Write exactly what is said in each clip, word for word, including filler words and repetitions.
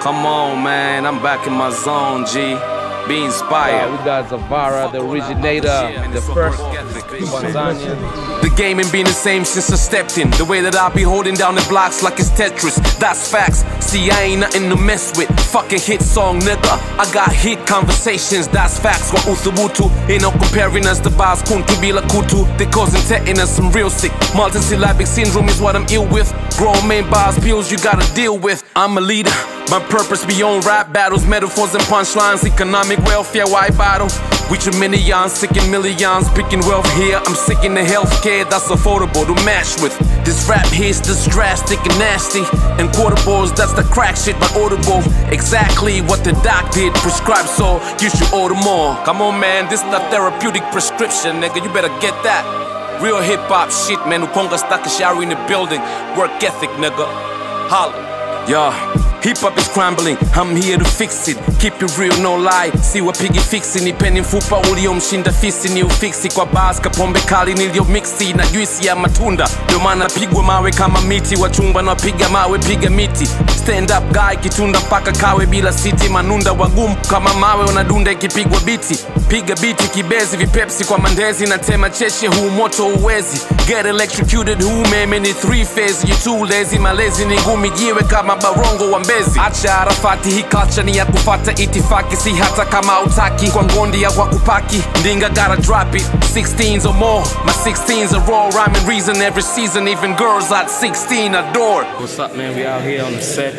Come on, man, I'm back in my zone, G. Be inspired. Uh, we got Zavara, the originator, the first Tanzanian. The game ain't been the same since I stepped in. The way that I be holding down the blocks like it's Tetris, that's facts. See, I ain't nothing to mess with. Fucking hit song, nigga. I got hit conversations, that's facts. Kwa uthubutu, ain't no comparing us to bars kuntu bila kutu. They causing tetanus, some real sick. Multisyllabic syndrome is what I'm ill with. Grown man bars, pills you gotta deal with. I'm a leader. My purpose beyond rap battles, metaphors and punchlines, economic welfare, why battle? With your millions, sick in millions, picking wealth here. I'm sick in the healthcare that's affordable to match with. This rap here's this drastic and nasty. And quarter balls, that's the crack shit, but audible. Exactly what the doc did, prescribe, so you should order more. Come on, man, this the therapeutic prescription, nigga, you better get that. Real hip hop shit, man, Ukonga Stakashari in the building. Work ethic, nigga. Holla. Yeah. Hip hop is crumbling, I'm here to fix it. Keep it real, no lie. See what pigi fixi, ni peni mfupa uliomshinda fisi ni ufiksi. Kwa baska pombe kali niliyomixi na juisi ya matunda. Ndio maana pigwa mawe kama miti, wachumba na piga mawe piga miti. Stand up guy kitunda mpaka kawe bila siti. Manunda wagumu kama mawe wanadunda ikipigwa biti. Piga biti kibezi vipepsi kwa mandezi na tema cheche huu moto uwezi. Get electrocuted huu meme ni three phase. You too lazy, malezi ni ngumi jiwe kama barongo wa mbezi. Acha harafati, hii culture ni ya kufata itifaki. Si hata kama utaki, kwa ngondi ya wakupaki. Ndinga gotta drop it, sixteens or more. My sixteens are raw, rhyming reason every season. Even girls at sixteen adore. What's up, man? We out here on the set.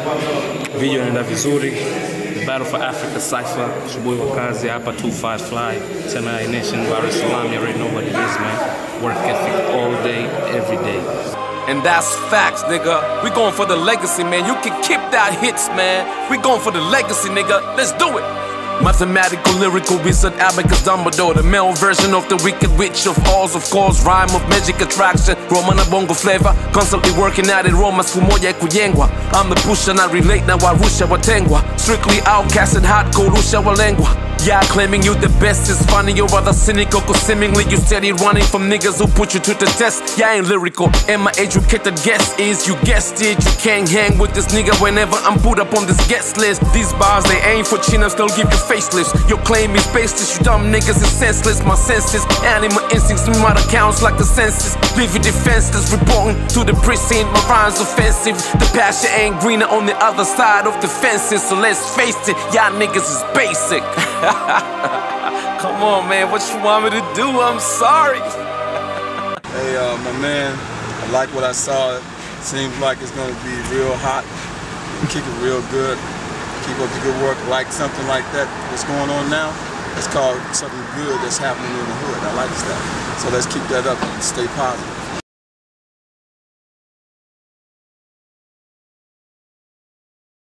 Video inaenda vizuri. The Battle for Africa Cypher. Shubuhi wakazi hapa two five Fly. Tena Nation, Dar es Salaam. You already know what it is, man. Work ethic all day, every day. And that's facts, nigga. We going for the legacy, man. You can keep that hits, man. We going for the legacy, nigga. Let's do it. Mathematical, lyrical wizard, abacus Dumbledore. The male version of the wicked witch of Oz, of course. Rhyme of magic attraction, Romana bongo flavor. Constantly working at it, Roma siku moja kujengwa. I'm the pusher, not relate na warusha watengwa. Strictly outcast and hardcore, rusha walengwa. Yeah, claiming you the best is funny. You're rather cynical, cause seemingly you steady running from niggas who put you to the test. Yeah, I ain't lyrical, and my educated guess is you guessed it. You can't hang with this nigga whenever I'm put up on this guest list. These bars, they ain't for chinos, they'll give you faceless. Your claim is baseless, you dumb niggas is senseless. My senses, animal instincts, me my accounts like the census. Leave you defenseless, reporting to the precinct. My rhymes offensive, the pasture ain't greener on the other side of the fences. So let's face it, y'all niggas is basic. Come on, man, what you want me to do? I'm sorry. Hey, uh, my man, I like what I saw. It seems like it's gonna be real hot. Kick it real good. Keep up the good work. Like something like that, what's going on now, it's called something good that's happening in the hood. I like that. So let's keep that up and stay positive.